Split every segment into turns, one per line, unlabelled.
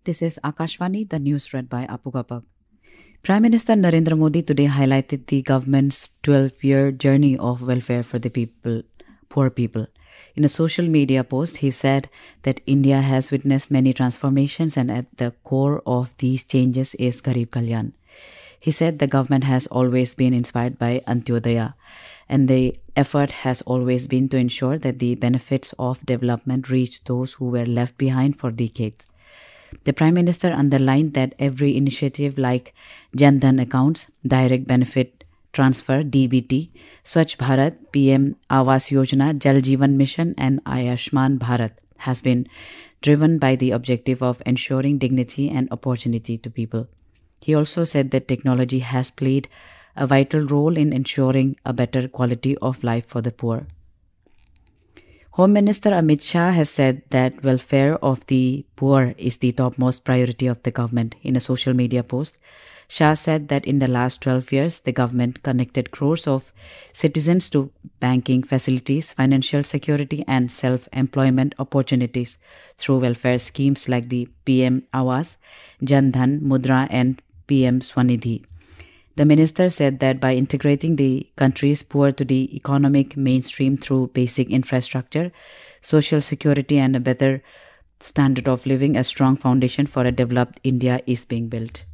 This is Akashvani, the news read by Apu Gapak. Prime Minister Narendra Modi today highlighted the government's 12-year journey of welfare for the poor people. In a social media post, he said that India has witnessed many transformations and at the core of these changes is Garib Kalyan. He said the government has always been inspired by Antyodaya, and the effort has always been to ensure that the benefits of development reach those who were left behind for decades. The Prime Minister underlined that every initiative like Jan Dhan accounts, Direct Benefit Transfer (DBT), Swachh Bharat, PM Awas Yojana, Jal Jeevan Mission and Ayushman Bharat has been driven by the objective of ensuring dignity and opportunity to people. He also said that technology has played a vital role in ensuring a better quality of life for the poor. Home Minister Amit Shah has said that welfare of the poor is the topmost priority of the government. In a social media post, Shah said that in the last 12 years, the government connected crores of citizens to banking facilities, financial security and self-employment opportunities through welfare schemes like the PM Awas, Jan Dhan, Mudra and PM Swanidhi. The minister said that by integrating the country's poor to the economic mainstream through basic infrastructure, social security and a better standard of living, a strong foundation for a developed India is being built.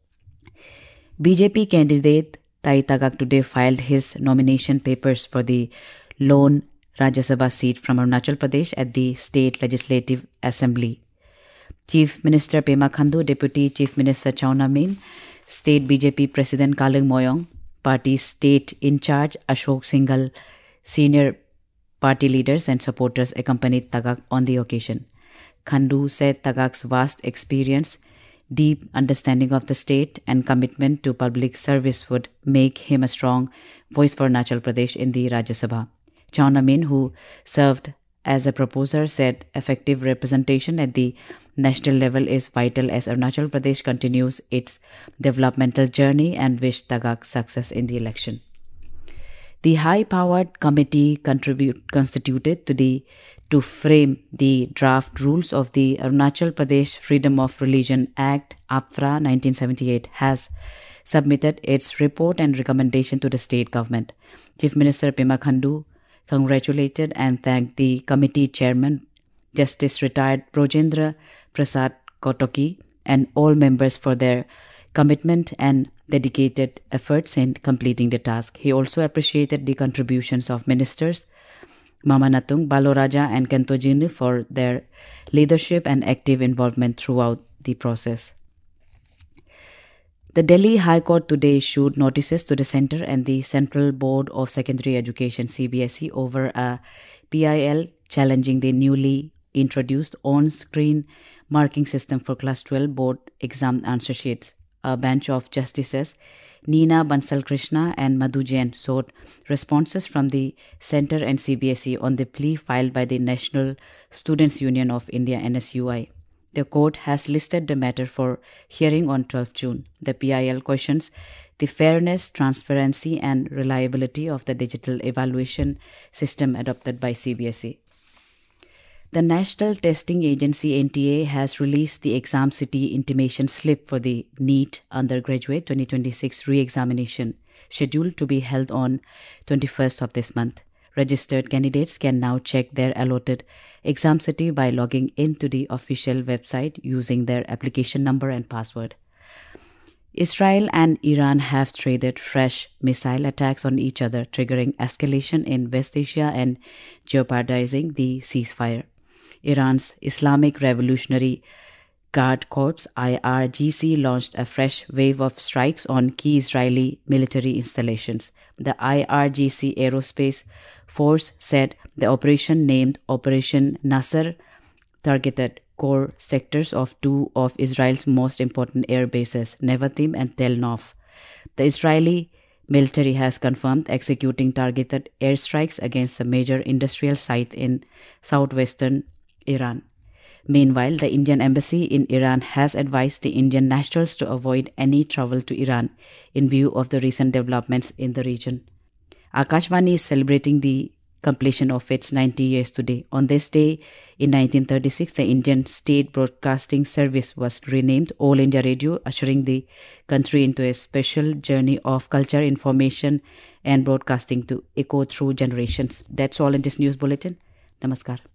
BJP candidate Tai Tagak today filed his nomination papers for the lone Rajya Sabha seat from Arunachal Pradesh at the State Legislative Assembly. Chief Minister Pema Khandu, Deputy Chief Minister Chawna Mean, State BJP President Kaleng Moyong, Party State In Charge Ashok Singhal, senior party leaders and supporters accompanied Tagak on the occasion. Khandu said Tagak's vast experience, deep understanding of the state and commitment to public service would make him a strong voice for Arunachal Pradesh in the Rajya Sabha. Chawna Mean, who served as a proposer, said effective representation at the national level is vital as Arunachal Pradesh continues its developmental journey and wished Tagak success in the election. The high-powered committee constituted to frame the draft rules of the Arunachal Pradesh Freedom of Religion Act (APFRA) 1978 has submitted its report and recommendation to the state government. Chief Minister Pema Khandu congratulated and thanked the committee chairman, Justice Retired Brojendra Prasad Kotoki, and all members for their commitment and dedicated efforts in completing the task. He also appreciated the contributions of ministers Mama Natung, Baloraja and Kentojini for their leadership and active involvement throughout the process. The Delhi High Court today issued notices to the Centre and the Central Board of Secondary Education (CBSE) over a PIL challenging the newly introduced on-screen marking system for Class 12 board exam answer sheets. A bench of Justices Neena Bansal Krishna and Madhu Jain sought responses from the Centre and CBSE on the plea filed by the National Students' Union of India (NSUI). The court has listed the matter for hearing on 12 June. The PIL questions the fairness, transparency and reliability of the digital evaluation system adopted by CBSE. The National Testing Agency (NTA) has released the Exam City intimation slip for the NEET Undergraduate 2026 re-examination, scheduled to be held on 21st of this month. Registered candidates can now check their allotted exam city by logging into the official website using their application number and password. Israel and Iran have traded fresh missile attacks on each other, triggering escalation in West Asia and jeopardizing the ceasefire. Iran's Islamic Revolutionary Guard Corps (IRGC) launched a fresh wave of strikes on key Israeli military installations. The IRGC Aerospace Force said the operation, named Operation Nasser, targeted core sectors of two of Israel's most important air bases, Nevatim and Tel Nof. The Israeli military has confirmed executing targeted airstrikes against a major industrial site in southwestern Iran. Meanwhile, the Indian embassy in Iran has advised the Indian nationals to avoid any travel to Iran in view of the recent developments in the region. Akashvani is celebrating the completion of its 90 years today. On this day, in 1936, the Indian State Broadcasting Service was renamed All India Radio, ushering the country into a special journey of culture, information, and broadcasting to echo through generations. That's all in this news bulletin. Namaskar.